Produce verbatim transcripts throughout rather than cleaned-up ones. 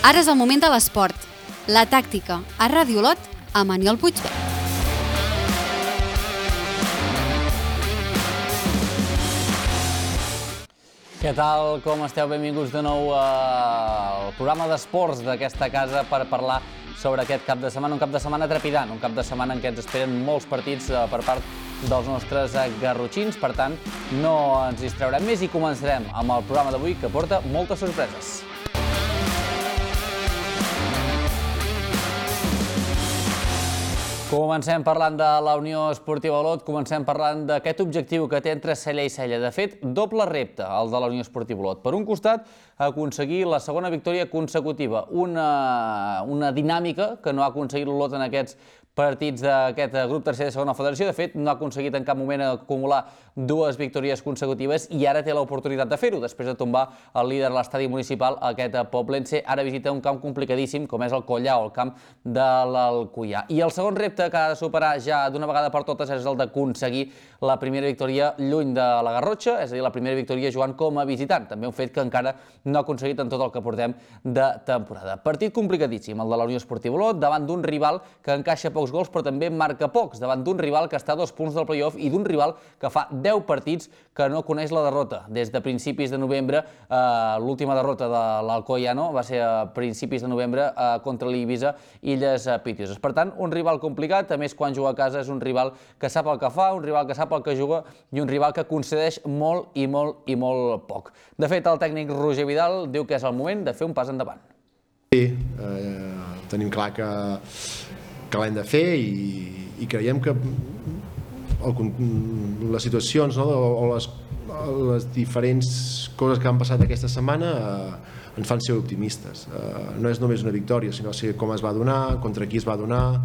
Ara és el moment de l'esport. La tàctica a Ràdio Olot amb Aniol Puigvert. Què tal? Com esteu? Benvinguts de nou al programa d'esports d'aquesta casa per parlar sobre aquest cap de setmana, un cap de setmana trepidant, un cap de setmana en què ens esperen molts partits per part dels nostres garrotxins, per tant, no ens distraurem més i començarem amb el programa d'avui que porta moltes sorpreses. Comencem parlant de la Unió Esportiva Olot, comencem parlant d'aquest objectiu que té entre cella i cella. De fet, doble repte, el de la Unió Esportiva Olot. Per un costat, aconseguir la segona victòria consecutiva, una, una dinàmica que no ha aconseguit l'Olot en aquests partits d'aquest grup tercer de segona federació. De fet, no ha aconseguit en cap moment acumular dues victòries consecutives i ara té l'oportunitat de fer-ho, després de tombar el líder de l'estadi municipal, aquest Poblense. Ara visita un camp complicadíssim, com és el Collao, el camp de l'Alcoià. I el segon repte que ha de superar ja d'una vegada per totes és el d'aconseguir la primera victòria lluny de la Garrotxa, és a dir, la primera victòria jugant com a visitant. També un fet que encara no ha aconseguit en tot el que portem de temporada. Partit complicadíssim, el de la Unió Esportiva Olot, davant d'un rival que encaixa pocs gols però també marca pocs, davant d'un rival que està a dos punts del play-off i d'un rival que fa deu partits que no coneix la derrota. Des de principis de novembre, eh, l'última derrota de l'Alcoià va ser a principis de novembre eh, contra l'Eivissa Illes Pitioses. Per tant, un rival complicat, a més quan juga a casa és un rival que sap el que fa, un rival que sap el que juga i un rival que concedeix molt i molt i molt poc. De fet, el tècnic Roger Vidal diu que és el moment de fer un pas endavant. Sí, eh, tenim clar que que l'hem de fer i, i creiem que el, les situacions no, o les, les diferents coses que han passat aquesta setmana eh, ens fan ser optimistes. Eh, no és només una victòria, sinó com es va donar, contra qui es va donar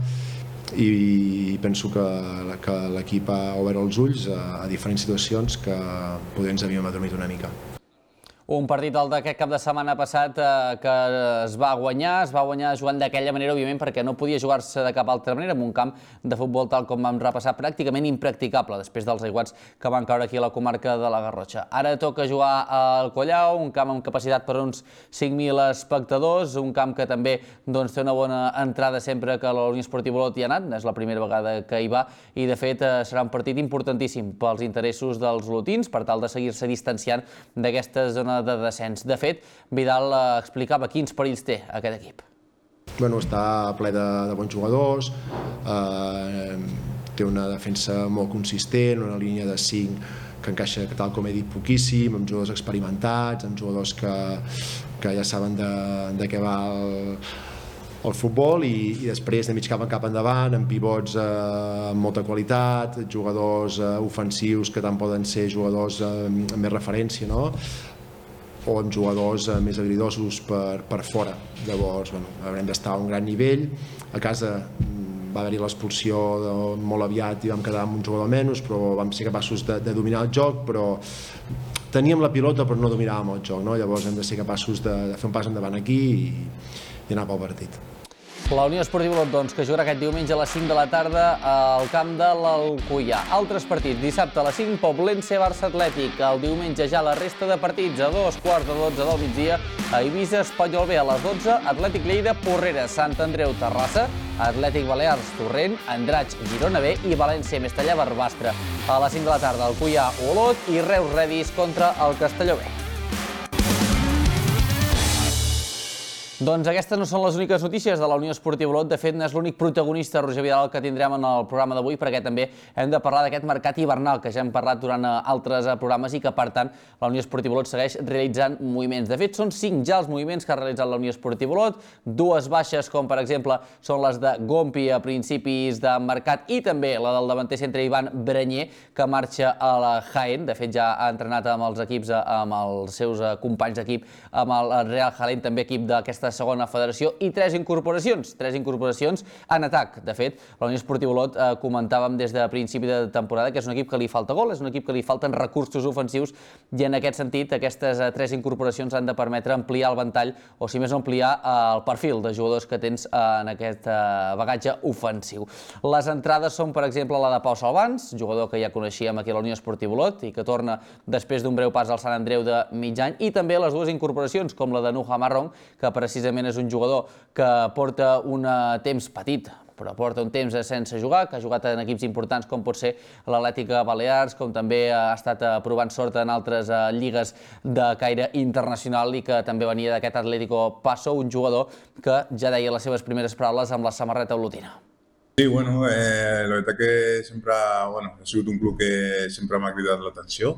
i, i penso que, que l'equip ha obert els ulls a, a diferents situacions que poder ens havíem adormit una mica. Un partit el d'aquest cap de setmana passat eh, que es va guanyar, es va guanyar jugant d'aquella manera, òbviament, perquè no podia jugar-se de cap altra manera, en un camp de futbol tal com vam repassar, pràcticament impracticable, després dels aiguats que van caure aquí a la comarca de la Garrotxa. Ara toca jugar al Collao, un camp amb capacitat per uns cinc mil espectadors, un camp que també doncs, té una bona entrada sempre que la Unió Esportiva Olot hi ha anat, és la primera vegada que hi va, i de fet eh, serà un partit importantíssim pels interessos dels olotins, per tal de seguir-se distanciant d'aquesta zona de descens. De fet, Vidal explicava quins perills té aquest equip. Bueno, està ple de, de bons jugadors, eh, té una defensa molt consistent, una línia de cinc que encaixa, tal com he dit, poquíssim, amb jugadors experimentats, amb jugadors que, que ja saben de, de què va el, el futbol i, i després de mig cap en cap endavant, amb pivots eh, amb molta qualitat, jugadors eh, ofensius que tant poden ser jugadors eh, amb més referència, no? O amb jugadors eh, més habilidosos per, per fora. Llavors, bueno, haurem d'estar a un gran nivell. A casa va haver-hi l'expulsió molt aviat i vam quedar amb un jugador menys, però vam ser capaços de, de dominar el joc, però teníem la pilota però no dominàvem el joc, no? Llavors hem de ser capaços de, de fer un pas endavant aquí i, i anar pel partit. La Unió Esportiva Olot, doncs, que jugarà aquest diumenge a les cinc de la tarda al camp de l'Alcoià. Altres partits, dissabte a les cinc, Poblense Barça Atlètic. El diumenge ja la resta de partits, a dos quarts de dotze del migdia, a Eivissa Espanyol B a les dotze, Atlètic Lleida Porrera, Sant Andreu Terrassa, Atlètic Balears Torrent, Andratx Girona B i València Mestallà Barbastre. A les cinc de la tarda, Alcoià Olot i Reus Redis contra el Castelló B. Doncs aquestes no són les úniques notícies de la Unió Esportiva Olot. De fet, no és l'únic protagonista, Roger Vidal, que tindrem en el programa d'avui, perquè també hem de parlar d'aquest mercat hivernal que ja hem parlat durant altres programes i que, per tant, la Unió Esportiva Olot segueix realitzant moviments. De fet, són cinc ja els moviments que ha realitzat la Unió Esportiva Olot, dues baixes, com per exemple són les de Gompi a principis de mercat i també la del davanter centre Ivan Brenyer, que marxa a la Jaén. De fet, ja ha entrenat amb els equips, amb els seus companys d'equip, amb el Real Jaén, també equip d'aquesta segona federació, i tres incorporacions, tres incorporacions en atac. De fet, la Unió Esportiva Olot eh, comentàvem des de principi de temporada que és un equip que li falta gol, és un equip que li falten recursos ofensius i en aquest sentit aquestes eh, tres incorporacions han de permetre ampliar el ventall o si més no ampliar eh, el perfil de jugadors que tens eh, en aquest eh, bagatge ofensiu. Les entrades són, per exemple, la de Pau Salvans, jugador que ja coneixíem aquí a la Unió Esportiva Olot i que torna després d'un breu pas al Sant Andreu de mig any, i també les dues incorporacions com la de Nuha Marrón, que precisament precisament és un jugador que porta un temps petit, però porta un temps sense jugar, que ha jugat en equips importants com pot ser l'Atlètica Balears, com també ha estat provant sort en altres lligues de caire internacional i que també venia d'aquest Atlético Paso, un jugador que ja deia les seves primeres paraules amb la samarreta olotina. Sí, bueno, eh, la veritat que sempre, bueno, ha sigut un club que sempre m'ha cridat l'atenció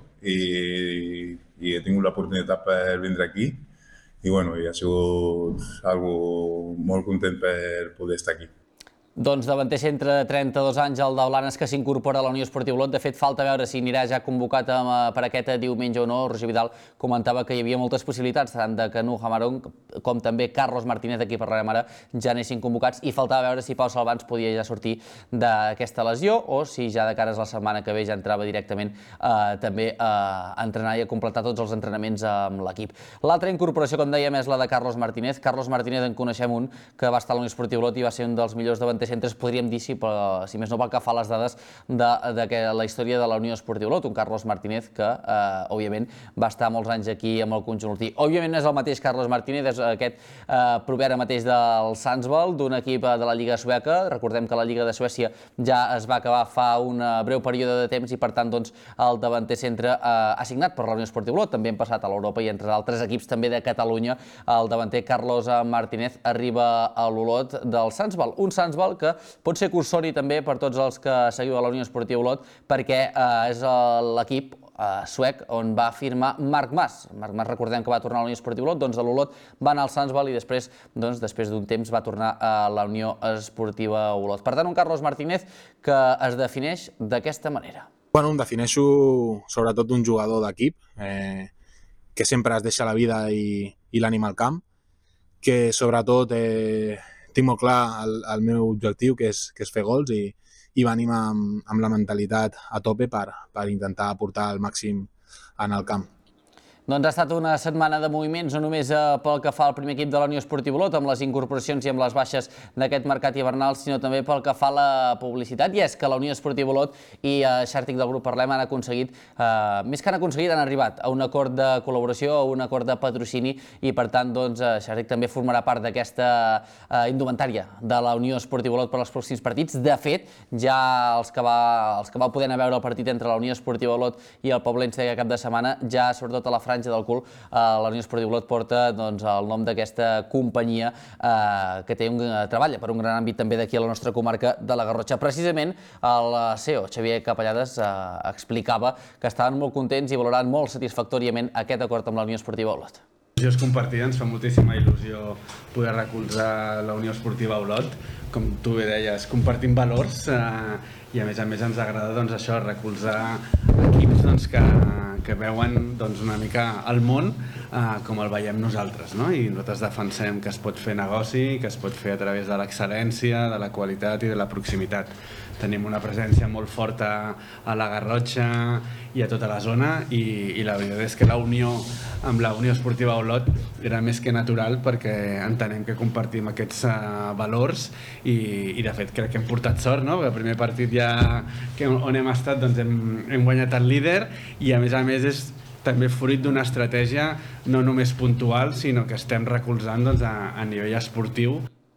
i, i he tingut l'oportunitat per vindre aquí i, bueno, i ha sigut algo molt content per poder estar aquí. Doncs davanter centre de trenta-dos anys, el de Blanes, que s'incorpora a la Unió Esportiva Olot. De fet, falta veure si anirà ja convocat per aquest diumenge o no. Roger Vidal comentava que hi havia moltes possibilitats, tant de que Nuh Amarón com també Carlos Martínez, d'aquí parlarem ara, ja anessin convocats, i faltava veure si Pau Salvans podia ja sortir d'aquesta lesió o si ja de cares a la setmana que ve ja entrava directament també a entrenar i a completar tots els entrenaments amb l'equip. L'altra incorporació, com dèiem, és la de Carlos Martínez. Carlos Martínez en coneixem un que va estar a la Unió Esportiva Olot i va ser un dels millors davanters centres, podríem dir, si, però, si més no pel que fa a les dades de, de que la història de la Unió Esportiva Olot, un Carlos Martínez que, eh, òbviament, va estar molts anys aquí amb el conjunt olotí. Òbviament no és el mateix Carlos Martínez, és aquest eh, proper ara mateix del Sundsvall, d'un equip de la Lliga Sueca. Recordem que la Lliga de Suècia ja es va acabar fa un breu període de temps i, per tant, doncs, el davanter centre eh, ha signat per la Unió Esportiva Olot, també hem passat a l'Europa i entre altres equips també de Catalunya. El davanter Carlos Martínez arriba a l'Olot del Sundsvall, un Sundsvall que pot ser cursori també per tots els que seguiu a la Unió Esportiva Olot, perquè eh, és l'equip eh, suec on va firmar Marc Mas. Marc Mas, recordem que va tornar a la Unió Esportiva Olot, doncs de l'Olot va anar al Sundsvall i després, doncs, després d'un temps va tornar a la Unió Esportiva Olot. Per tant, un Carlos Martínez que es defineix d'aquesta manera. Bueno, em defineixo sobretot un jugador d'equip, eh, que sempre es deixa la vida i, i l'ànima al camp, que sobretot eh, tinc molt clar el, el meu objectiu, que és, que és fer gols, i, i venim amb, amb la mentalitat a tope per, per intentar aportar el màxim en el camp. Doncs ha estat una setmana de moviments, no només pel que fa al primer equip de la Unió Esportiva Olot, amb les incorporacions i amb les baixes d'aquest mercat hivernal, sinó també pel que fa a la publicitat. I és que la Unió Esportiva Olot i Xàrtic del grup Parlem han aconseguit, eh, més que han aconseguit, han arribat a un acord de col·laboració, a un acord de patrocini, i per tant, doncs, Xàrtic també formarà part d'aquesta eh, indumentària de la Unió Esportiva Olot per als pròxims partits. De fet, ja els que, va, els que vau poder anar a veure el partit entre la Unió Esportiva Olot i el Poblense d'aquest cap de setmana, ja sobretot a la franja del cul, eh, la Unió Esportiva Olot porta, doncs, el nom d'aquesta companyia eh, que té un, eh, treballa per un gran àmbit també d'aquí a la nostra comarca de la Garrotxa. Precisament el C E O, Xavier Capellades, eh, explicava que estaven molt contents i valorant molt satisfactòriament aquest acord amb la Unió Esportiva Olot. Il·lusió és compartida, ens fa moltíssima il·lusió poder recolzar la Unió Esportiva Olot. Com tu bé deies, compartim valors eh, i a més a més ens agrada, doncs, això, recolzar equips, doncs, que, que veuen, doncs, una mica el món eh, com el veiem nosaltres, no? I nosaltres defensem que es pot fer negoci, que es pot fer a través de l'excel·lència, de la qualitat i de la proximitat. Tenim una presència molt forta a la Garrotxa i a tota la zona i, i la veritat és que la unió amb la Unió Esportiva Olot era més que natural perquè entenem que compartim aquests uh, valors i, i de fet crec que hem portat sort, no? Perquè el primer partit ja que on hem estat, doncs hem, hem guanyat el líder i a més a més és també fruit d'una estratègia no només puntual sinó que estem recolzant, doncs, a, a nivell esportiu.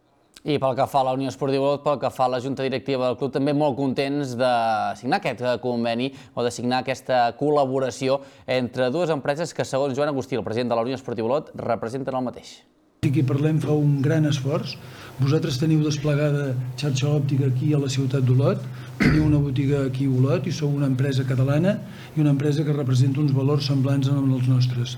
I pel que fa a la Unió Esportiva Olot, pel que fa a la Junta Directiva del club, també molt contents de signar aquest conveni o de signar aquesta col·laboració entre dues empreses que, segons Joan Agustí, el president de la Unió Esportiva Olot, representen el mateix. Aquí Parlem fa un gran esforç. Vosaltres teniu desplegada xarxa òptica aquí a la ciutat d'Olot, teniu una botiga aquí a Olot i sou una empresa catalana i una empresa que representa uns valors semblants amb els nostres.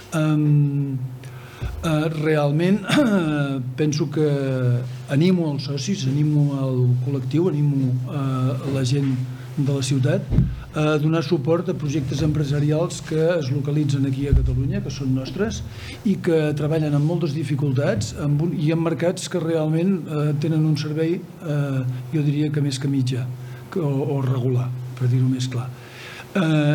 Um, Uh, realment uh, penso que animo els socis, animo el col·lectiu, animo uh, la gent de la ciutat a donar suport a projectes empresarials que es localitzen aquí a Catalunya, que són nostres i que treballen amb moltes dificultats amb un, i en mercats que realment uh, tenen un servei, uh, jo diria que més que mitjà que, o, o regular, per dir-ho més clar. Uh,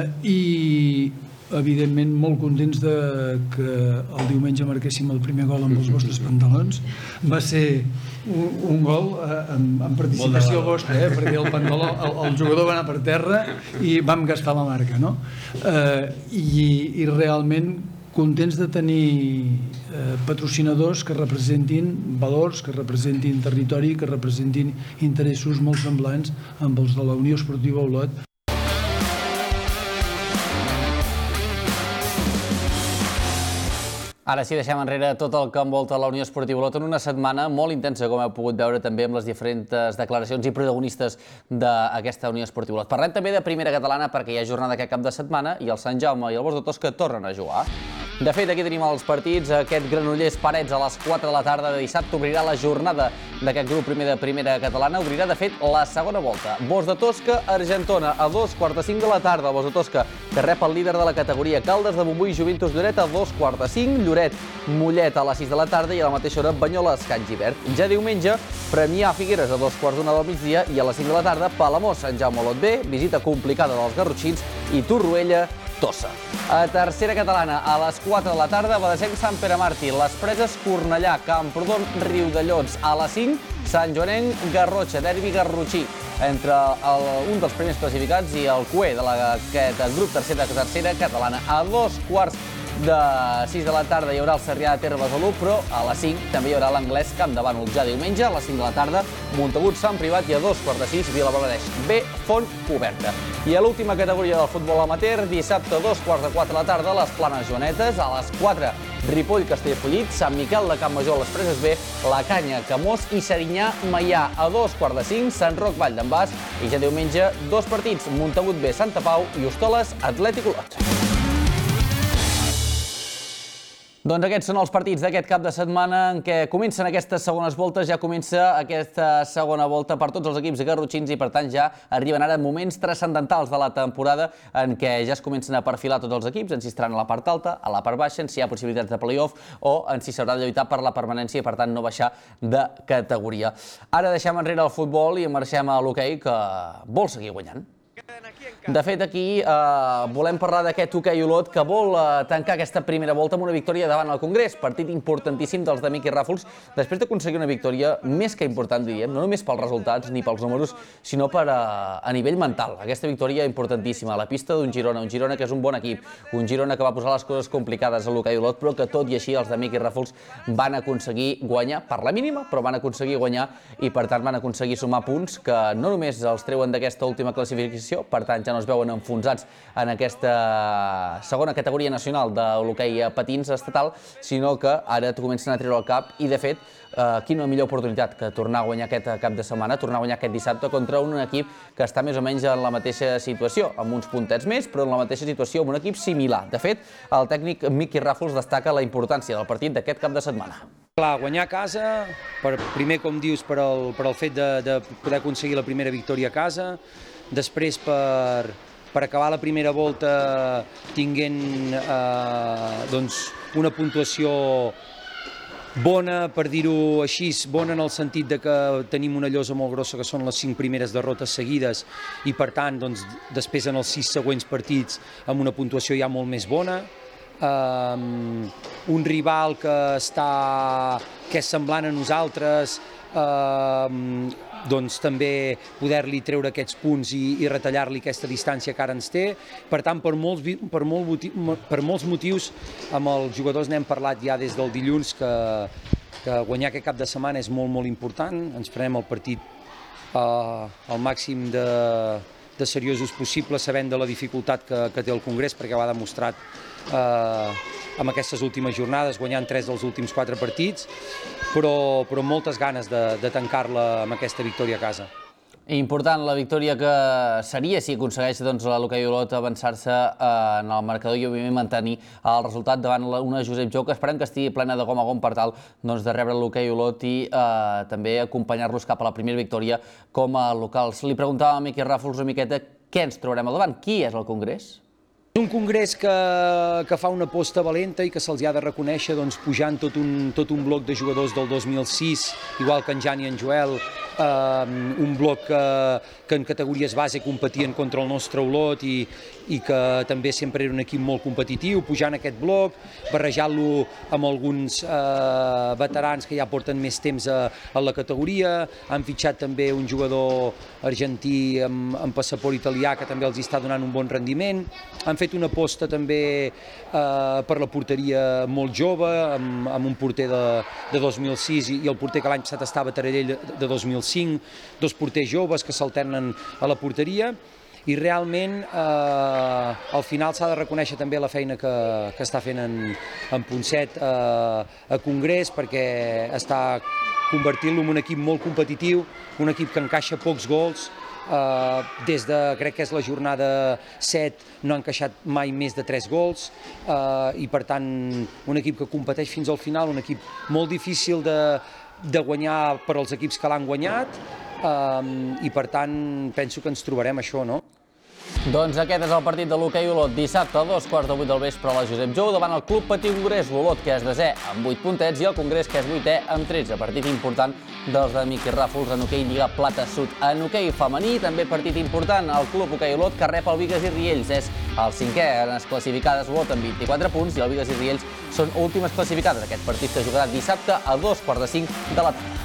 I evidentment molt contents de que el diumenge marquéssim el primer gol amb els vostres pantalons. Va ser un, un gol eh, amb, amb participació vostra, eh, perquè el pantaló, el, el jugador va anar per terra i vam gastar la marca, no? Eh, i, i realment contents de tenir patrocinadors que representin valors, que representin territori, que representin interessos molt semblants amb els de la Unió Esportiva Olot. Ara sí, deixem enrere tot el que envolta la Unió Esportiva Olot en una setmana molt intensa, com heu pogut veure també amb les diferents declaracions i protagonistes d'aquesta Unió Esportiva Olot. Parlem també de primera catalana perquè hi ha jornada aquest cap de setmana i el Sant Jaume i el Bosc de Tosca tornen a jugar. De fet, aquí tenim els partits. Aquest Granollers-Parets a les quatre de la tarda de dissabte obrirà la jornada d'aquest grup primer de primera catalana. Obrirà, de fet, la segona volta. Bosc de Tosca, Argentona, a dos quarts de cinc de la tarda. El Bosc de Tosca, que rep el líder de la categoria Caldes de Montbui, Jovintos Lloret, a dos quarts de cinc. Lloret, Mollet a les sis de la tarda i a la mateixa hora Banyoles, Can Gibert. Ja diumenge, Premià, Figueres a dos quarts d'una del migdia i a les cinc de la tarda Palamós, Sant Jaume Olot B, visita complicada dels Garrotxins i Torroella, Tossa. A tercera catalana, a les quatre de la tarda, Badesenc, Sant Pere Màrtir, Les Preses, Cornellà, Camprodon, Riudellots. A les cinc, Sant Joanenc, Garrotxa, derbi garrotxí entre el, un dels primers classificats i el cué d'aquest grup tercera tercera catalana. A dos quarts de sis de la tarda hi haurà el Sarrià de Ter Besalú, però a les cinc també hi haurà l'Anglès Camp de Bànol. Ja diumenge, a les cinc de la tarda, Montagut, Sant Privat i a dos quarts de sis, Vilablareix B, Font Coberta. I a l'última categoria del futbol amateur, dissabte, a dos quarts de quatre de la tarda, les Planes Joanetes, a les quatre, Ripoll, Castellfollit, Sant Miquel de Campmajor, Les Preses B, La Canya, Camós i Serinyà, Maià. A dos quarts de cinc, Sant Roc, Vall d'en Bas. I ja diumenge, dos partits, Montagut B, Santa Pau i Hostoles, Atlètic Olot. Doncs aquests són els partits d'aquest cap de setmana en què comencen aquestes segones voltes, ja comença aquesta segona volta per tots els equips garrotxins i per tant ja arriben ara moments transcendentals de la temporada en què ja es comencen a perfilar tots els equips, en si estaran a la part alta, a la part baixa, en si hi ha possibilitats de play-off o en si s'haurà de lluitar per la permanència i per tant no baixar de categoria. Ara deixem enrere el futbol i marxem a l'hoquei que vol seguir guanyant. De fet, aquí eh, volem parlar d'aquest hoquei Olot que vol eh, tancar aquesta primera volta amb una victòria davant el Congrés. Partit importantíssim dels de Miqui Ràfols, després d'aconseguir una victòria més que important, diríem, no només pels resultats ni pels números, sinó per a, a nivell mental. Aquesta victòria importantíssima a la pista d'un Girona, un Girona que és un bon equip, un Girona que va posar les coses complicades a l'hoquei Olot, però que tot i així els de Miqui Ràfols van aconseguir guanyar, per la mínima, però van aconseguir guanyar i per tant van aconseguir sumar punts que no només els treuen d'aquesta última classificació, per tant ja no es veuen enfonsats en aquesta segona categoria nacional de l'hoquei a patins estatal, sinó que ara comencen a treure el cap i, de fet, eh, quina millor oportunitat que tornar a guanyar aquest cap de setmana, tornar a guanyar aquest dissabte contra un equip que està més o menys en la mateixa situació, amb uns puntets més, però en la mateixa situació, amb un equip similar. De fet, el tècnic Miqui Ràfols destaca la importància del partit d'aquest cap de setmana. Clar, guanyar a casa, per, primer, com dius, per el, per el fet de, de poder aconseguir la primera victòria a casa, després per, per acabar la primera volta tinguent eh, doncs una puntuació bona, per dir-ho així, bona en el sentit de que tenim una llosa molt grossa que són les cinc primeres derrotes seguides i per tant doncs, després en els sis següents partits amb una puntuació ja molt més bona. Um, un rival que està que és semblant a nosaltres, um, doncs també poder-li treure aquests punts i, i retallar-li aquesta distància que ara ens té. Per tant, per molts, per, molt, per molts motius, amb els jugadors n'hem parlat ja des del dilluns que, que guanyar aquest cap de setmana és molt, molt important. Ens prenem el partit uh, al màxim de, de seriosos possible, sabent de la dificultat que, que té el Congrés, perquè ho ha demostrat eh, amb aquestes últimes jornades, guanyant tres dels últims quatre partits, però, però amb moltes ganes de, de tancar-la amb aquesta victòria a casa. Important la victòria que seria si aconsegueix doncs, l'hoquei Olot avançar-se eh, en el marcador i òbviament mantenir el resultat davant una Josep Jou que esperem que estigui plena de gom a gom per tal doncs, de rebre l'hoquei Olot i eh, també acompanyar-los cap a la primera victòria com a locals. Li preguntava a Miqui Ràfols una miqueta què ens trobarem al davant. Qui és el Congrés? Un Congrés que, que fa una aposta valenta i que se'ls ha de reconèixer doncs, pujant tot un, tot un bloc de jugadors del dos mil sis, igual que en Jan i en Joel, eh, un bloc que, que en categories base competien contra el nostre Olot i, i que també sempre era un equip molt competitiu, pujant aquest bloc, barrejant-lo amb alguns eh, veterans que ja porten més temps a, a la categoria, han fitxat també un jugador argentí amb, amb passaport italià que també els està donant un bon rendiment, han fet fet una aposta també eh, per la porteria molt jove, amb, amb un porter de, de dos mil sis i, i el porter que l'any passat estava a Taradell de, de dos mil cinc, dos porters joves que s'alternen a la porteria, i realment eh, al final s'ha de reconèixer també la feina que, que està fent en, en Ponset eh, a Congrés, perquè està convertint-lo en un equip molt competitiu, un equip que encaixa pocs gols. Uh, des de, crec que és la jornada set, no han encaixat mai més de tres gols, uh, i per tant un equip que competeix fins al final, un equip molt difícil de, de guanyar per als equips que l'han guanyat, uh, i per tant penso que ens trobarem això, no? Doncs aquest és el partit de l'hoquei Olot, dissabte a dos quarts de vuit del vespre a la Josep Jou, davant el Club Patí Congrés, l'Olot, que és desè amb vuit puntets, i el Congrés, que és vuitè amb tretze. Partit important dels de Miqui Ràfols en hoquei Lliga Plata Sud. En hoquei femení, també partit important, el Club Hoquei Olot, que rep el Bigues i Riells. És el cinquè en les classificades, Olot amb vint-i-quatre punts, i el Bigues i Riells són últimes classificades. Aquest partit que jugarà dissabte a dos quarts de cinc de la tarda.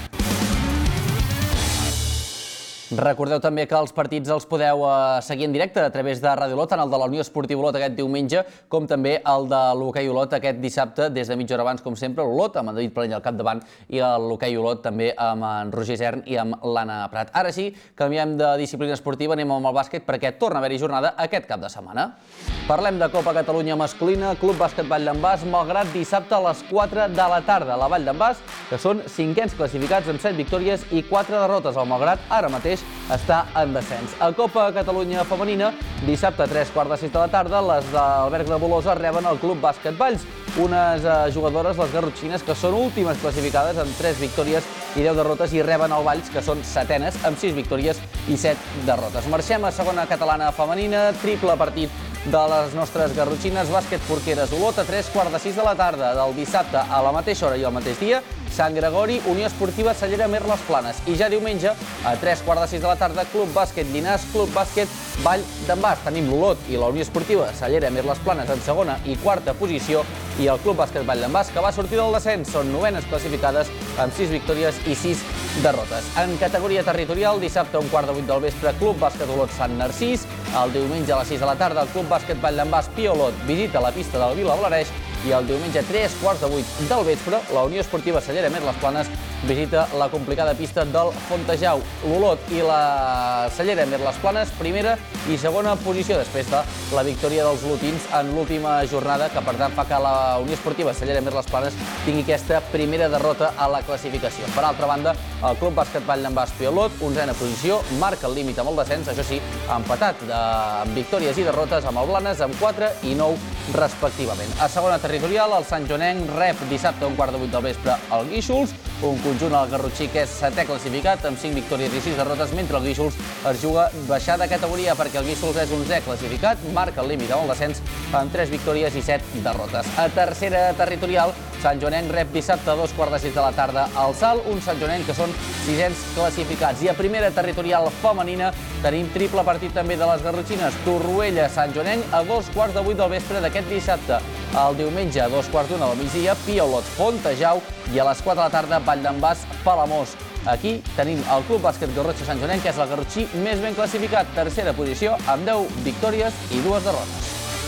Recordeu també que els partits els podeu seguir en directe a través de Ràdio Olot, tant el de la Unió Esportiva Olot aquest diumenge, com també el de l'hoquei Olot aquest dissabte, des de mitja hora abans, com sempre, l'Olot, amb en David Planell al capdavant, i l'hoquei Olot també amb en Roger Isern i amb l'Anna Prat. Ara sí, canviem de disciplina esportiva, anem amb el bàsquet, perquè torna a haver-hi jornada aquest cap de setmana. Parlem de Copa Catalunya masculina, Club Bàsquet Vall d'en Bas, Malgrat, dissabte a les quatre de la tarda. La Vall d'en Bas, que són cinquens classificats amb set victòries i quatre derrotes. El Malgrat, ara mateix, està en descens. A Copa Catalunya femenina, dissabte a tres quarts de sis de la tarda, les d'Alberg de Bolosa reben el Club Bàsquet Valls, unes jugadores, les garrotxines, que són últimes classificades amb tres victòries i deu derrotes, i reben el Valls, que són setenes, amb sis victòries i set derrotes. Marxem a segona catalana femenina, triple partit de les nostres garrotxines, bàsquet Porqueres Olot, a tres quarts de sis de la tarda del dissabte a la mateixa hora i al mateix dia, Sant Gregori, Unió Esportiva Cellera Mer Les Planes. I ja diumenge, a tres quarts de sis de la tarda, Club Bàsquet Llinars, Club Bàsquet Vall d'en Bas. Tenim l'Olot i la Unió Esportiva Cellera Mer Les Planes en segona i quarta posició, i el Club Bàsquet Vall d'en Bas, que va sortir del descens. Són novenes classificades amb sis victòries i sis derrotes. En categoria territorial, dissabte a un quart de vuit del vespre, Club Bàsquet Olot Sant Narcís. El diumenge a les sis de la tarda, el Club Bàsquet Vall d'en Bas Pia Olot visita la pista del Vila Blareix, i el diumenge a tres quarts de vuit del vespre, la Unió Esportiva Cellera Mer Les Planes visita la complicada pista del Fontejau. L'Olot i la Cellera Mer Les Planes, primera i segona posició, després de la victòria dels olotins en l'última jornada, que per tant fa que la Unió Esportiva Cellera Mer Les Planes tingui aquesta primera derrota a la classificació. Per altra banda, el Club Bàsquet Vall d'en Bas Pia Olot, onzena posició, marca el límit amb el descens, això sí, empatat amb victòries i derrotes amb el Blanes, amb quatre i nou respectivament. A segona territorial, el Sant Joanenc rep dissabte a un quart de vuit del vespre el Guíxols, un conjunt al garrotxí que és setè classificat amb cinc victòries i sis derrotes, mentre el Guíxols es juga baixar de categoria, perquè el Guíxols és onzè classificat, marca el límit amb el descens amb tres victòries i set derrotes. A tercera territorial, Sant Joanenc rep dissabte a dos quarts de sis de la tarda al Salt, un Sant Joanenc que són sisens classificats. I a primera territorial femenina tenim triple partit també de les garrotxines, Torroella Sant Joanenc a dos quarts de vuit del vespre d'aquest dissabte. El diumenge a dos quarts d'una del migdia, Pia Olot Fontejau, i a les quatre de la tarda, Vall d'en Bas Palamós. Aquí tenim el Club Bàsquet Garrotxa Sant Joanenc, que és el garrotxí més ben classificat, tercera posició, amb deu victòries i dues derrotes.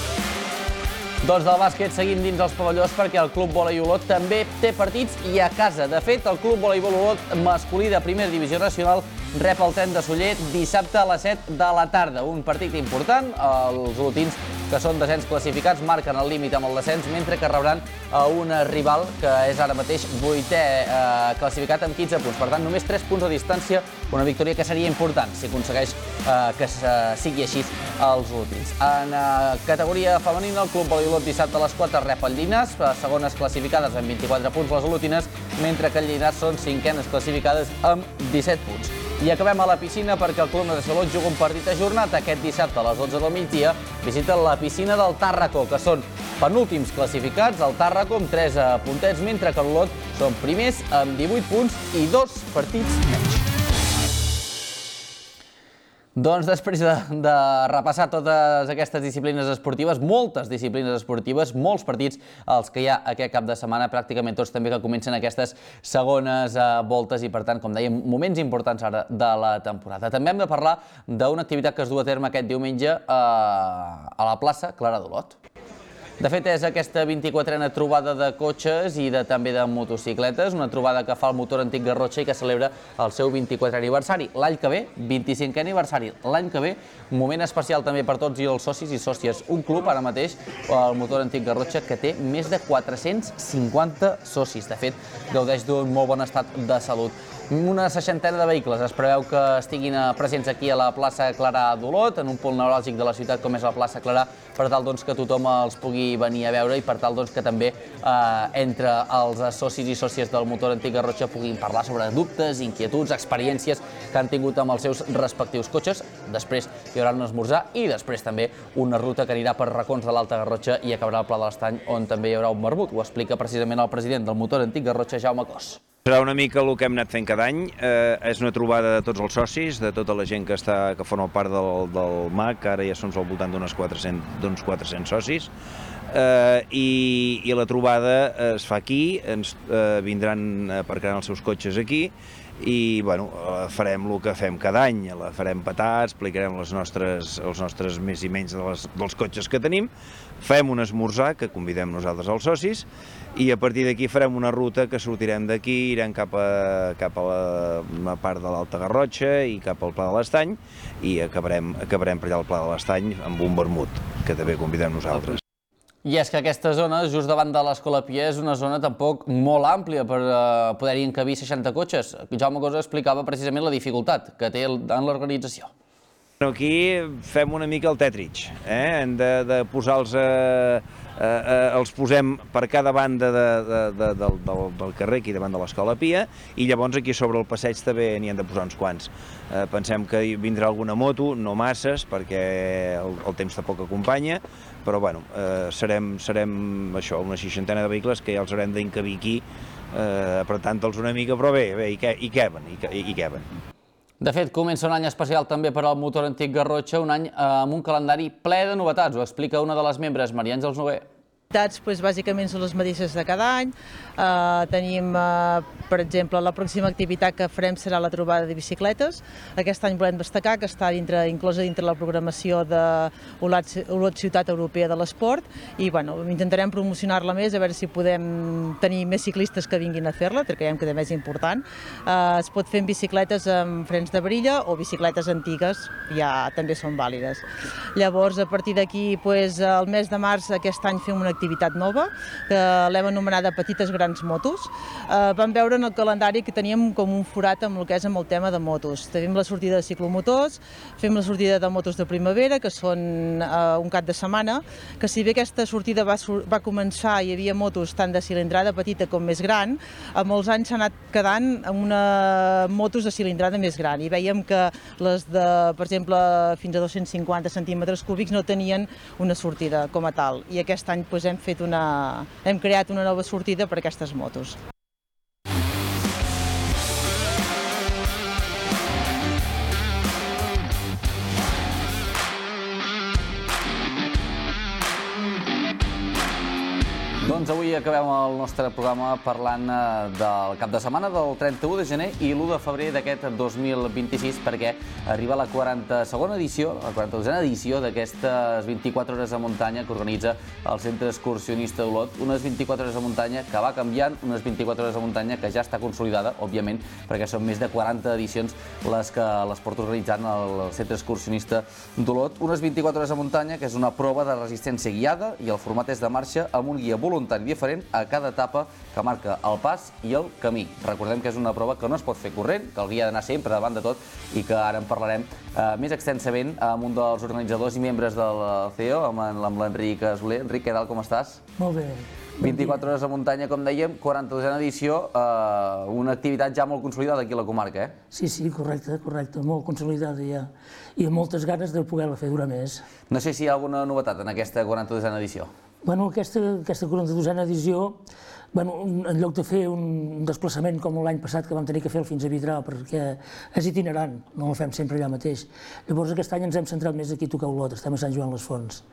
Doncs del bàsquet seguim dins els pavellons, perquè el Club Voleibol Olot també té partits i a casa. De fet, el Club Voleibol Olot masculí de primera divisió nacional rep el Tren de Soller dissabte a les set de la tarda. Un partit important, els olotins, que són descens classificats, marquen el límit amb el descens, mentre que rebran a un rival que és ara mateix vuitè eh, classificat amb quinze punts. Per tant, només tres punts de distància, una victòria que seria important si aconsegueix eh, que sigui així els olotins. En eh, categoria femenina, el Club Voleibol Olot dissabte a les quatre rep el Llinars, segones classificades amb vint-i-quatre punts les olotines, mentre que el Llinars són cinquenes classificades amb disset punts. I acabem a la piscina, perquè el Club Natació Olot juga un partit ajornat aquest dissabte a les dotze del migdia. Visita la piscina del Tàrraco, que són penúltims classificats, el Tàrraco amb tres puntets, mentre que l'Olot són primers amb divuit punts i dos partits menys. Doncs després de, de repassar totes aquestes disciplines esportives, moltes disciplines esportives, molts partits els que hi ha aquest cap de setmana, pràcticament tots també que comencen aquestes segones eh, voltes i, per tant, com dèiem, moments importants ara de la temporada. També hem de parlar d'una activitat que es du a terme aquest diumenge eh, a la plaça Clara d'Olot. De fet, és aquesta vint-i-quatrena trobada de cotxes i de, també de motocicletes, una trobada que fa el Motor Antic Garrotxa i que celebra el seu vint-i-quatrè aniversari. L'any que ve, vint-i-cinquè aniversari. L'any que ve, un moment especial també per tots i els socis i sòcies. Un club, ara mateix, el Motor Antic Garrotxa, que té més de quatre-cents cinquanta socis. De fet, gaudeix d'un molt bon estat de salut. Una seixantena de vehicles es preveu que estiguin presents aquí a la plaça Clara d'Olot, en un punt neuràlgic de la ciutat com és la plaça Clara, per tal doncs, que tothom els pugui venir a veure i per tal doncs, que també eh, entre els socis i sòcies del Motor Antic Garrotxa puguin parlar sobre dubtes, inquietuds, experiències que han tingut amb els seus respectius cotxes. Després hi haurà un esmorzar i després també una ruta que anirà per racons de l'Alta Garrotxa i acabarà al Pla de l'Estany, on també hi haurà un vermut. Ho explica precisament el president del Motor Antic Garrotxa, Jaume Cos. Serà una mica el que hem anat fent cada any, eh, és una trobada de tots els socis, de tota la gent que, està, que forma part del, del M A C, ara ja som al voltant d'uns quatre-cents, quatre-cents socis, eh, i, i la trobada es fa aquí, ens eh, vindran, aparcaran els seus cotxes aquí, i bueno, farem el que fem cada any, la farem petar, explicarem les nostres, els nostres més i menys de les, dels cotxes que tenim, fem un esmorzar que convidem nosaltres als socis i a partir d'aquí farem una ruta que sortirem d'aquí, irem cap a, cap a la, una part de l'Alta Garrotxa i cap al Pla de l'Estany i acabarem, acabarem per allà al Pla de l'Estany amb un vermut que també convidem nosaltres. I és que aquesta zona, just davant de l'Escola Pia, és una zona tampoc molt àmplia per uh, poder-hi encabir seixanta cotxes. Jaume Cosa explicava precisament la dificultat que té en l'organització. Aquí fem una mica el Tetris, eh? Hem de, de posar-los, eh, eh, els posem per cada banda de, de, de, del, del, del carrer, aquí davant de l'Escola Pia, i llavors aquí sobre el passeig també n'hi han de posar uns quants. Eh, pensem que vindrà alguna moto, no masses, perquè el, el temps tampoc acompanya, però bueno, eh, serem, serem això, una seixantena de vehicles que ja els haurem d'encabir aquí, eh, apretant-los una mica, però bé, bé, hi, hi queben, hi, hi queben. De fet, comença un any especial també per al Motor Antic Garrotxa, un any amb un calendari ple de novetats. Ho explica una de les membres, Maria Àngels Noguer. Pues, bàsicament són les mateixes de cada any. Uh, tenim, uh, per exemple, la pròxima activitat que farem serà la trobada de bicicletes. Aquest any volem destacar que està dintre, inclosa dintre la programació de Olot Ciutat Europea de l'Esport i bueno, intentarem promocionar-la més, a veure si podem tenir més ciclistes que vinguin a fer-la, perquè creiem que també és important. Uh, es pot fer en bicicletes amb frens de brilla o bicicletes antigues, ja també són vàlides. Llavors, a partir d'aquí, pues, el mes de març aquest any fem una activitat activitat nova, que l'hem anomenada Petites Grans Motos. Eh, vam veure en el calendari que teníem com un forat amb el que és amb el tema de motos. Tenim la sortida de ciclomotors, fem la sortida de motos de primavera, que són eh, un cap de setmana, que si bé aquesta sortida va, va començar i hi havia motos tant de cilindrada petita com més gran, amb els anys s'ha anat quedant amb una motos de cilindrada més gran i veiem que les de, per exemple, fins a dos-cents cinquanta centímetres cúbics no tenien una sortida com a tal i aquest any doncs, hem, fet una, hem creat una nova sortida per a aquestes motos. Doncs avui acabem el nostre programa parlant del cap de setmana del trenta-u de gener i l'u de febrer d'aquest dos mil vint-i-sis perquè arriba la quaranta-segona edició, la quaranta-dosena edició d'aquestes vint-i-quatre hores de muntanya que organitza el Centre Excursionista d'Olot. Unes vint-i-quatre hores de muntanya que va canviant, unes vint-i-quatre hores de muntanya que ja està consolidada, òbviament, perquè són més de quaranta edicions les que les porta organitzant el Centre Excursionista d'Olot. Unes vint-i-quatre hores de muntanya que és una prova de resistència guiada i el format és de marxa amb un guia voluntari diferent a cada etapa que marca el pas i el camí. Recordem que és una prova que no es pot fer corrent, que el guia ha d'anar sempre davant de tot i que ara en parlarem eh, més extensament amb un dels organitzadors i membres del C E O, amb l'Enric Soler. Enric, què tal, com estàs? Molt bé. vint-i-quatre hores de muntanya, com dèiem, quaranta-dosena edició, eh, una activitat ja molt consolidada aquí a la comarca, eh? Sí, sí, correcte, correcte, molt consolidada ja. I amb moltes ganes de poder-la fer durar més. No sé si hi ha alguna novetat en aquesta quaranta-dosena edició. Bueno, aquesta, aquesta quaranta-dosena edició, bueno, en lloc de fer un desplaçament com l'any passat que vam tenir que fer fins a Vidrà, perquè és itinerant, no el fem sempre allà mateix. Llavors aquest any ens hem centrat més aquí a tocar Olot, estem a Sant Joan les Fonts.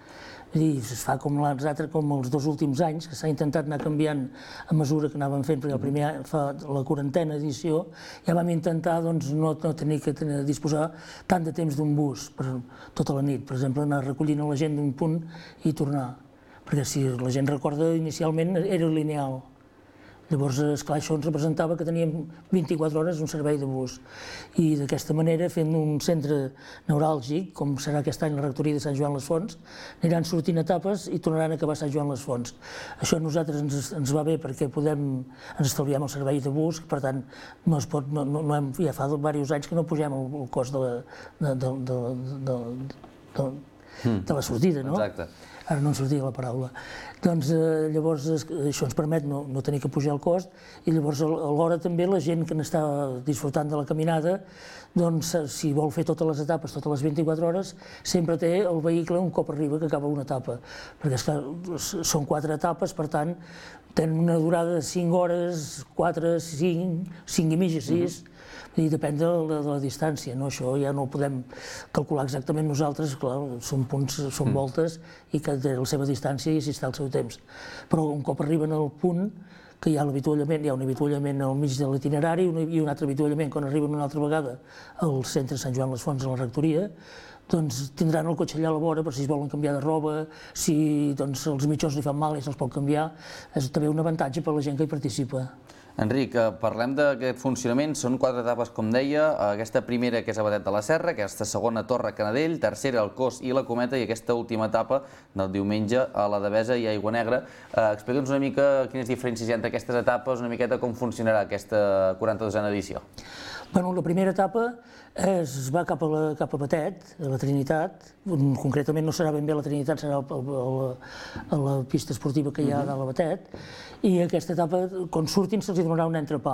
I es fa com els altres, com els dos últims anys, que s'ha intentat anar canviant a mesura que anàvem fent, perquè el primer any, fa la quarantena edició, ja vam intentar doncs, no, no tenir que tenir, disposar tant de temps d'un bus per tota la nit. Per exemple, anar recollint la gent d'un punt i tornar. Perquè si la gent recorda, inicialment era lineal. Llavors, esclar, això ens representava que teníem vint-i-quatre hores un servei de bus. I d'aquesta manera, fent un centre neuràlgic, com serà aquest any la rectoria de Sant Joan les Fonts, aniran sortint etapes i tornaran a acabar Sant Joan les Fonts. Això a nosaltres ens, ens va bé perquè podem, ens estalviem el servei de bus, per tant, no es pot, no, no, no hem, ja fa diversos anys que no pugem el, el cost de la, de, de, de, de, de, de la sortida, no? Exacte. Ara no em sortia la paraula. Doncs eh, llavors això ens permet no, no tenir que pujar el cost i llavors alhora també la gent que n'està disfrutant de la caminada, doncs si vol fer totes les etapes, totes les vint-i-quatre hores, sempre té el vehicle un cop arriba que acaba una etapa. Perquè esclar, són quatre etapes, per tant, tenen una durada de cinc hores, quatre, cinc, cinc i mitja, sis, i depèn de la, de la distància, no? Això ja no ho podem calcular exactament nosaltres, clar, són punts, són voltes i que té la seva distància i s'hi està el seu temps. Però un cop arriben al punt, que hi ha l'avituallament, hi ha un avituallament al mig de l'itinerari i un altre avituallament quan arriben una altra vegada al centre Sant Joan les Fonts, a la rectoria, doncs tindran el cotxe allà a la vora per si es volen canviar de roba, si doncs, els mitjons li fan mal i se'ls pot canviar, és també un avantatge per a la gent que hi participa. Enric, parlem d'aquest funcionament, són quatre etapes, com deia, aquesta primera que és a Batet de la Serra, aquesta segona Torre Canadell, tercera el Cos i la Cometa i aquesta última etapa del diumenge a la Devesa i Aigua Negra. Explica'ns una mica quines diferències hi ha entre aquestes etapes, una miqueta com funcionarà aquesta quaranta-dosena edició. Bueno, la primera etapa es va cap a, la, cap a Batet, a la Trinitat, concretament no serà ben bé la Trinitat, serà a la, a la pista esportiva que hi ha a la Batet, i aquesta etapa, quan surtin, se'ls donarà un entrepà,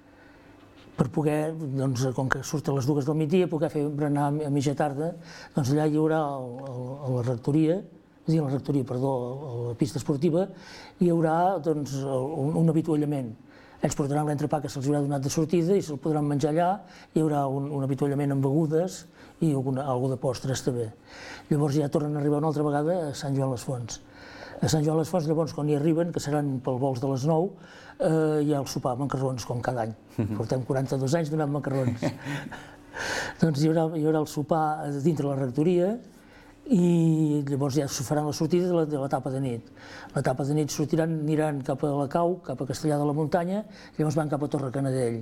per poder, doncs, com que surten a les dues del migdia, poder fer berenar a mitja tarda, doncs allà hi haurà a la rectoria, és a dir, a la rectoria, perdó, a la pista esportiva, hi haurà doncs, un, un avituallament. Ells portaran l'entrepà que se'ls haurà donat de sortida i se'l podran menjar allà, hi haurà un, un avituallament amb begudes i alguna, alguna de postres també. Llavors ja tornen a arribar una altra vegada a Sant Joan les Fonts. A Sant Joan les Fonts, llavors, quan hi arriben, que seran pel vols de les nou, eh, hi ha el sopar amb macarrons, com cada any. Portem quaranta-dos anys donant macarrons. Doncs hi haurà, hi haurà el sopar dintre la rectoria, i llavors ja faran la sortida de l'etapa de nit. L'etapa de nit sortiran, aniran cap a la Cau, cap a Castellar de la Muntanya, i llavors van cap a Torre Canadell.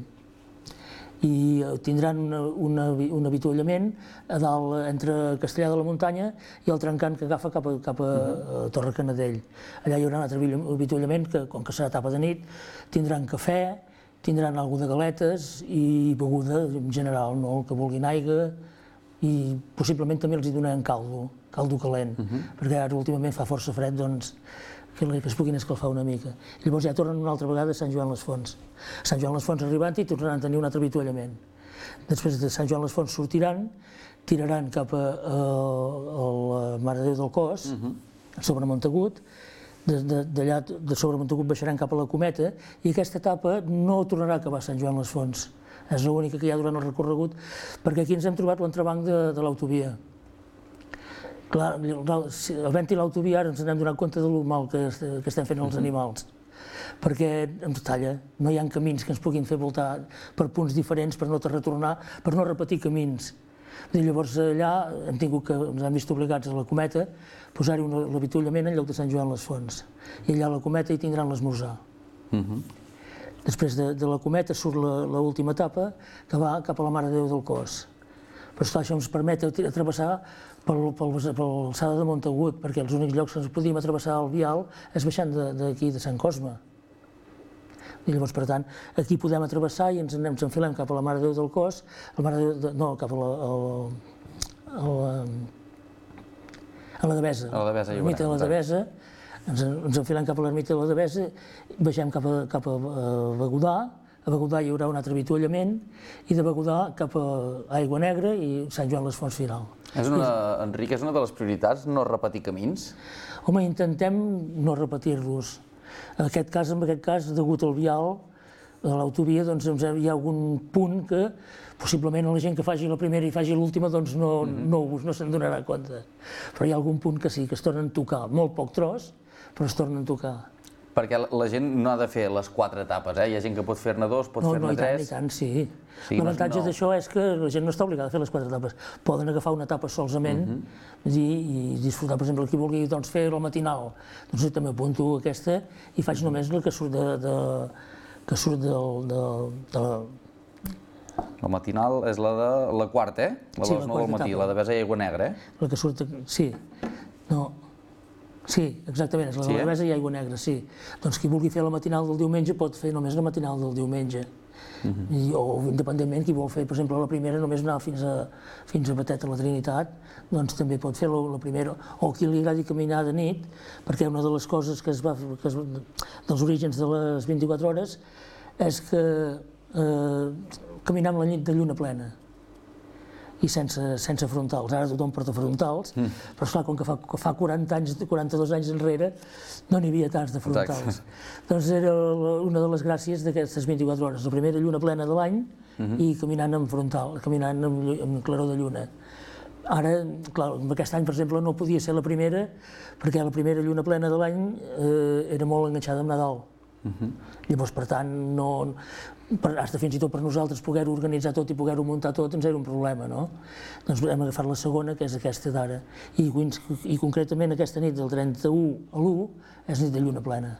I tindran una, una, un avituallament a dalt entre Castellar de la Muntanya i el trencant que agafa cap a, cap a, a Torre Canadell. Allà hi haurà un altre avituallament que, com que serà etapa de nit, tindran cafè, tindran alguna de galetes i beguda en general, no? El que vulguin, aigua, i possiblement també els hi donaran caldo, caldo calent, uh-huh. perquè ara últimament fa força fred, doncs que es puguin escalfar una mica. Llavors ja tornen una altra vegada a Sant Joan les Fonts. A Sant Joan les Fonts arribant i tornaran a tenir un altre avituallament. Després de Sant Joan les Fonts sortiran, tiraran cap a, a, a la Mare de Déu del Cos, uh-huh. sobre Montagut, d'allà de sobre Montagut baixaran cap a la Cometa i aquesta etapa no tornarà a acabar a Sant Joan les Fonts. És l'única que hi ha durant el recorregut, perquè aquí ens hem trobat l'entrebanc de, de l'autovia. Clar, havent-hi l'autovia ara ens n'hem donat compte del mal que, que estem fent als animals, perquè ens talla, no hi ha camins que ens puguin fer voltar per punts diferents per no retornar, per no repetir camins. I llavors allà hem tingut que, ens hem vist obligats a la Cometa, posar-hi l'avituallament en lloc de Sant Joan les Fonts. I allà a la Cometa hi tindran l'esmorzar. Uh-huh. Després de, de la Cometa surt l'última etapa, que va cap a la Mare de Déu del Cos. Però esclar, això ens permet travessar per l'alçada de Montagut, perquè els únics llocs que ens podíem travessar al vial és baixant d'aquí, de Sant Cosme. I llavors, per tant, aquí podem travessar i ens enfilem cap a la Mare de Déu del Cos, la Mare de Déu, no, cap a la, a la, a la Devesa, a la Devesa, a l'ermita de la Devesa, ens, ens enfilem cap a l'ermita de la Devesa, baixem cap a, cap a, a Begudà, a Begudà hi haurà un altre avituallament i de Begudà cap a Aigua Negra i Sant Joan les Fonts final. Enric, és una de les prioritats no repetir camins? Home, intentem no repetir-los. En aquest cas, en aquest cas, degut al vial, a l'autovia, doncs hi ha algun punt que possiblement la gent que faci la primera i faci l'última doncs no, no, no se'n donarà compte. Però hi ha algun punt que sí, que es tornen a tocar, molt poc tros, però es tornen a tocar. Perquè la gent no ha de fer les quatre etapes, eh? Hi ha gent que pot fer-ne dos, pot fer-ne tres... No, i tant, sí. L'avantatge d'això és que la gent no està obligada a fer les quatre etapes. Poden agafar una etapa solament i disfrutar, per exemple, qui vulgui fer la matinal. Doncs jo també apunto aquesta i faig només la que surt de... que surt de... La matinal és la de la quarta, eh? La de les nou del matí, la de Besa i Aigua Negra, eh? La que surt... sí. No... Sí, exactament, és la de la Besa i Aigua Negra, sí. Doncs qui vulgui fer la matinal del diumenge pot fer només la matinal del diumenge. O, independentment, qui vol fer, per exemple, la primera, només anar fins a Batet a la Trinitat, doncs també pot fer la primera. O qui li agradi caminar de nit, perquè una de les coses que es va fer, dels orígens de les vint-i-quatre hores, és que caminar amb la nit de lluna plena i sense frontals. Ara tothom porta frontals, però esclar, com que fa quaranta anys, quaranta-dos anys enrere, no n'hi havia tants de frontals. Doncs era una de les gràcies d'aquestes vint-i-quatre hores. La primera lluna plena de l'any i caminant amb frontal, caminant amb claror de lluna. Ara, clar, aquest any, per exemple, no podia ser la primera, perquè la primera lluna plena de l'any era molt enganxada amb Nadal. Llavors, per tant, fins i tot per nosaltres poder-ho organitzar tot i poder-ho muntar tot ens era un problema, no? Doncs hem agafat la segona, que és aquesta d'ara, i concretament aquesta nit del trenta-u a l'u és nit de lluna plena.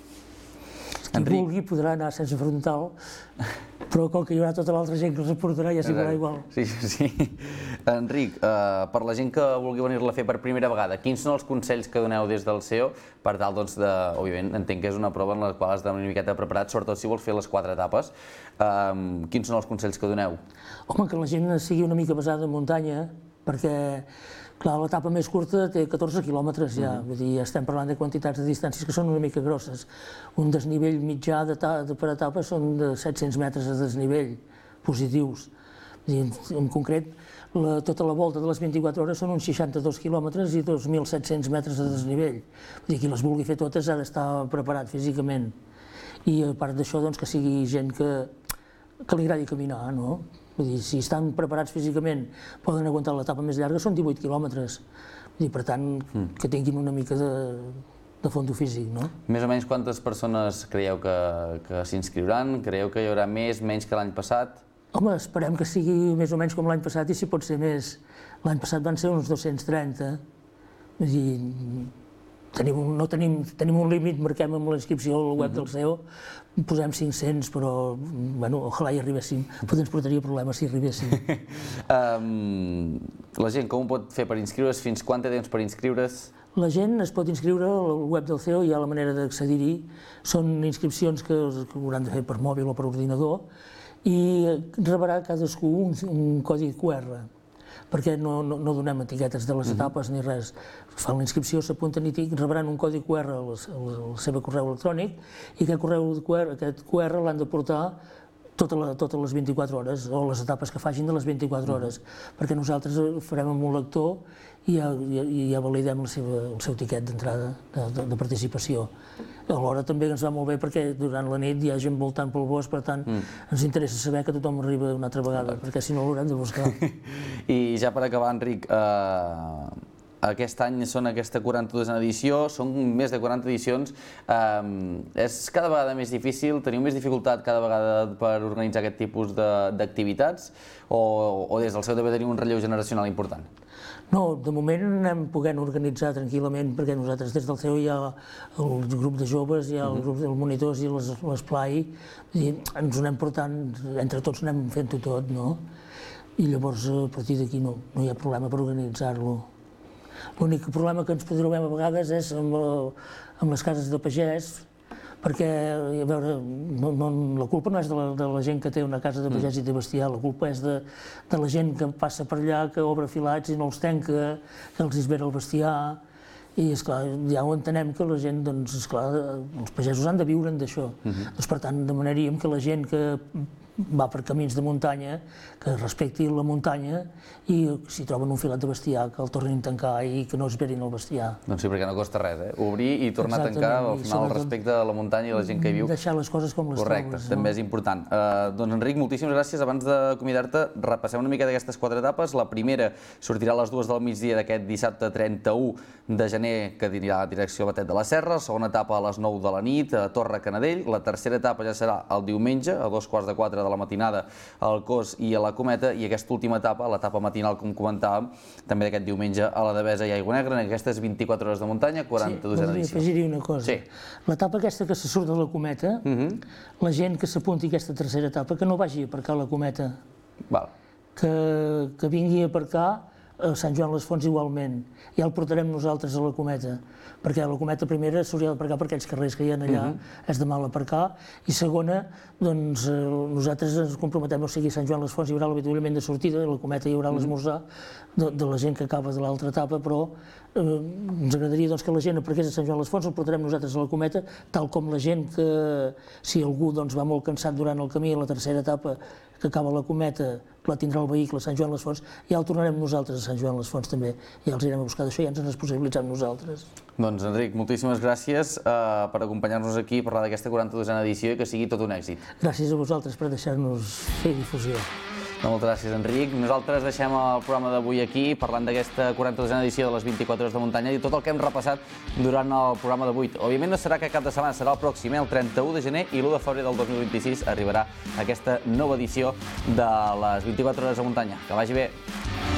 Qui vulgui podrà anar sense frontal, però com que hi haurà tota l'altra gent que els aportarà ja s'hi veurà igual. Sí, sí. Enric, per la gent que vulgui venir-la a fer per primera vegada, quins són els consells que doneu des del C E O per tal, doncs, de... Òbviament, entenc que és una prova en la qual has d'estar una miqueta preparat, sobretot si vols fer les quatre etapes. Quins són els consells que doneu? Home, que la gent sigui una mica basada en muntanya, perquè, clar, l'etapa més curta té catorze quilòmetres ja, vull dir, estem parlant de quantitats de distàncies que són una mica grosses. Un desnivell mitjà per etapa són de set-cents metres de desnivell positius. En concret, tota la volta de les vint-i-quatre hores són uns seixanta-dos quilòmetres i dos mil set-cents metres de desnivell. Vull dir, qui les vulgui fer totes ha d'estar preparat físicament. I a part d'això, doncs, que sigui gent que li agradi caminar, no? Vull dir, si estan preparats físicament, poden aguantar l'etapa més llarga, són divuit quilòmetres. Vull dir, per tant, que tinguin una mica de fondo físic, no? Més o menys quantes persones creieu que s'inscriuran? Creieu que hi haurà més, menys que l'any passat? Home, esperem que sigui més o menys com l'any passat i si pot ser més. L'any passat van ser uns dos-cents trenta. Vull dir, tenim un límit, marquem amb la inscripció al web del C E O, posem cinc-cents, però, bueno, ojalà hi arribéssim. Potser ens portaria problemes si hi arribéssim. La gent com ho pot fer per inscriure's? Fins quant té temps per inscriure's? La gent es pot inscriure al web del C E O, hi ha la manera d'accedir-hi. Són inscripcions que hauran de fer per mòbil o per ordinador i rebrà cadascú un codi Q R, perquè no donem etiquetes de les etapes ni res. Fan la inscripció, s'apunten i rebran un codi Q R al seu correu electrònic i aquest Q R l'han de portar totes les vint-i-quatre hores o les etapes que facin de les vint-i-quatre hores, perquè nosaltres ho farem amb un lector i ja validem el seu tiquet d'entrada de participació. Alhora també ens va molt bé perquè durant la nit hi ha gent voltant pel bosc, per tant ens interessa saber que tothom arriba una altra vegada, perquè si no l'haurem de buscar. I ja per acabar, Enric, aquest any són aquesta quaranta-duena edició, són més de quaranta edicions. És cada vegada més difícil, teniu més dificultat cada vegada per organitzar aquest tipus d'activitats o des del C E O deu tenir un relleu generacional important? No, de moment anem podent organitzar tranquil·lament perquè nosaltres des del C E O hi ha el grup de joves, hi ha el grup dels monitors i l'esplai, ens ho anem portant, entre tots anem fent-ho tot, no? I llavors a partir d'aquí no hi ha problema per organitzar-lo. L'únic problema que ens trobem a vegades és amb les cases de pagès, perquè, a veure, la culpa no és de la gent que té una casa de pagès i té bestiar, la culpa és de la gent que passa per allà, que obre filats i no els tanca, que els esvera el bestiar, i, esclar, ja ho entenem que la gent, doncs, esclar, els pagesos han de viure d'això. Doncs, per tant, demanaríem que la gent que va per camins de muntanya, que respecti la muntanya i si troben un filet de bestiar que el tornin a tancar i que no esperin el bestiar. Doncs sí, perquè no costa res, eh? Obrir i tornar a tancar, al final, el respecte a la muntanya i la gent que hi viu. Deixar les coses com les Correcte, trobes. també és important. Uh, doncs Enric, moltíssimes gràcies. Abans d'acomiadar-te, repassem una mica d'aquestes quatre etapes. La primera sortirà a les dues del migdia d'aquest dissabte trenta-u de gener, que anirà a direcció a Batet de la Serra. La segona etapa a les nou de la nit a Torre Canadell. La tercera etapa ja serà el diumenge, a dos quarts de quatre de la matinada, al Cos i a la Cometa. I aquesta última etapa, l'etapa matinal, com comentàvem, també d'aquest diumenge a la Devesa i Aigua Negra, en aquestes vint-i-quatre hores de muntanya, quaranta-dosena edició. Sí, voldria afegir-hi una cosa. L'etapa aquesta que se surt de la Cometa, la gent que s'apunti a aquesta tercera etapa, que no vagi a aparcar a la Cometa, que vingui a aparcar a Sant Joan les Fonts igualment. Ja el portarem nosaltres a la Cometa, perquè a la Cometa primera s'hauria d'aparcar per aquells carrers que hi ha allà, és de mal aparcar, i segona, doncs nosaltres ens comprometem, o sigui, a Sant Joan les Fonts hi haurà l'avituallament de sortida, a la Cometa hi haurà l'esmorzar de la gent que acaba de l'altra etapa, però ens agradaria que la gent aparqués a Sant Joan les Fonts, el portarem nosaltres a la Cometa, tal com la gent que, si algú va molt cansat durant el camí a la tercera etapa, que acaba la Cometa, la tindrà el vehicle a Sant Joan les Fonts, ja el tornarem nosaltres a Sant Joan les Fonts també, ja els irem a buscar d'això, ja ens en responsabilitzem nosaltres. Doncs Enric, moltíssimes gràcies per acompanyar-nos aquí i parlar d'aquesta quaranta-dosena edició i que sigui tot un èxit. Gràcies a vosaltres per deixar-nos fer difusió. Moltes gràcies, Enric. Nosaltres deixem el programa d'avui aquí parlant d'aquesta quaranta-dosena edició de les vint-i-quatre hores de muntanya i tot el que hem repassat durant el programa d'avui. Òbviament no serà aquest cap de setmana, serà el pròxim, el trenta-u de gener, i l'u de febrer del dos mil vint-i-sis arribarà aquesta nova edició de les vint-i-quatre hores de muntanya. Que vagi bé!